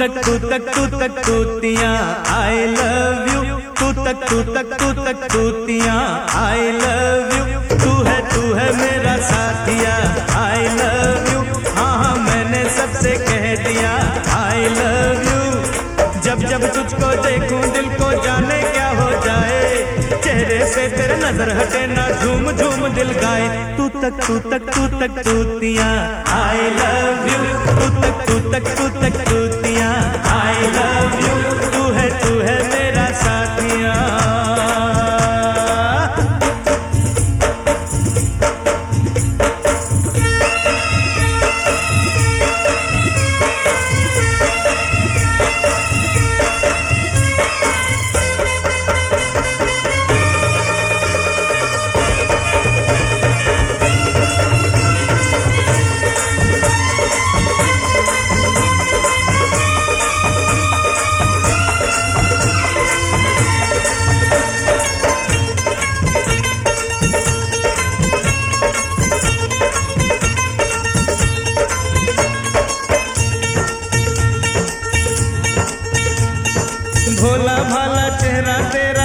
तक तूतियां I love you, तू तक तूतियां आई लव यू, तू है मेरा साथिया आई लव यू, हाँ मैंने सबसे कह दिया आई लव यू। जब तुझको देखूं दिल को जाने क्या हो जाए, चेहरे से तेरे नजर हटे ना झूम झूम दिल गाए। तू तक तूतियां आई लव यू, तू तक तूतियां आई लव यू, तू है मेरा साथिया। भोला भाला चेहरा तेरा,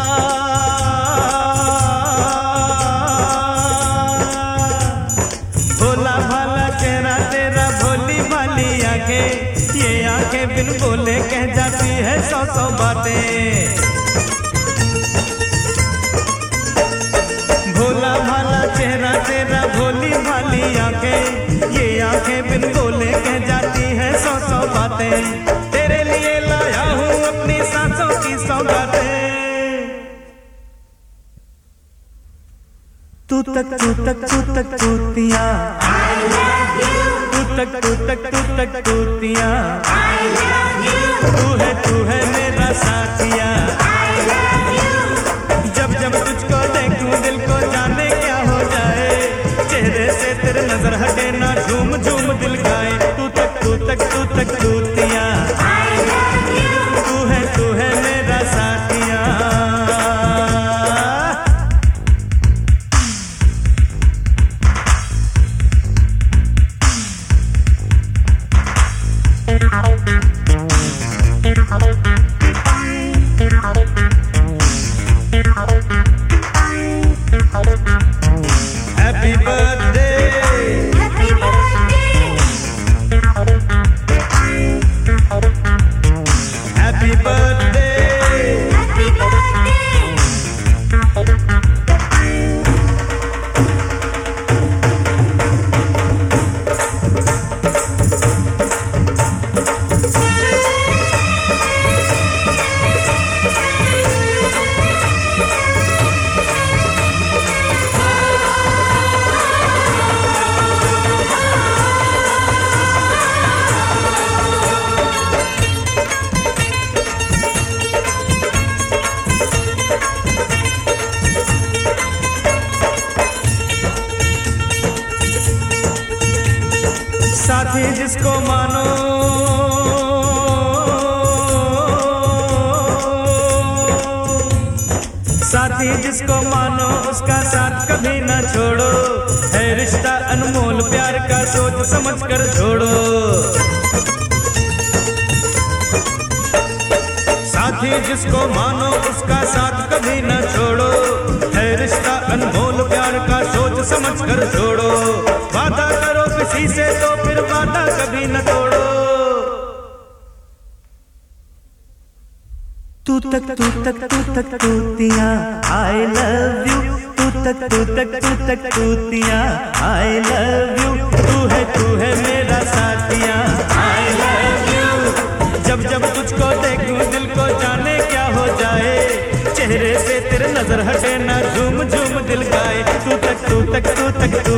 भोला भाला चेहरा तेरा, भोली भाली आंखें, ये आंखें बिन बोले कह जाती है सौ बातें। भोला भाला चेहरा तेरा, भोली भाली आंखें, ये आंखें बिन बोले कह जाती है सौ बातें। तेरे लिए लाया हूँ अपनी सांसों की सौगातें। तू तक तूतियां आई लव यू, तू तक तूतियां आई लव यू, तू है मेरा साथिया आई लव यू। जब तुझको देखूं दिल को जाने क्या हो जाए, चेहरे से तेरे नजर हटे ना झूम झूम दिल गाए। तू तक तूतियां आई लव यू, तू है मेरा साथिया। Happy birthday, happy birthday, happy birthday, happy birthday। साथी जिसको मानो, साथी जिसको मानो उसका साथ कभी ना छोड़ो, है रिश्ता अनमोल प्यार का सोच समझ कर छोड़ो। साथी जिसको मानो उसका साथ कभी ना छोड़ो, है रिश्ता अनमोल प्यार का सोच समझ कर छोड़ो। वादा करो किसी से तो फिर वादा कभी न तोड़ो। तू तक तूतियां आई लव यू, तू तक तूतियां आई लव यू, तू है मेरा साथिया आई लव यू। जब तुझको देखूं दिल को जाने क्या हो जाए, चेहरे से तेरे नजर हटे ना झूम झूम दिल गाए। तू तक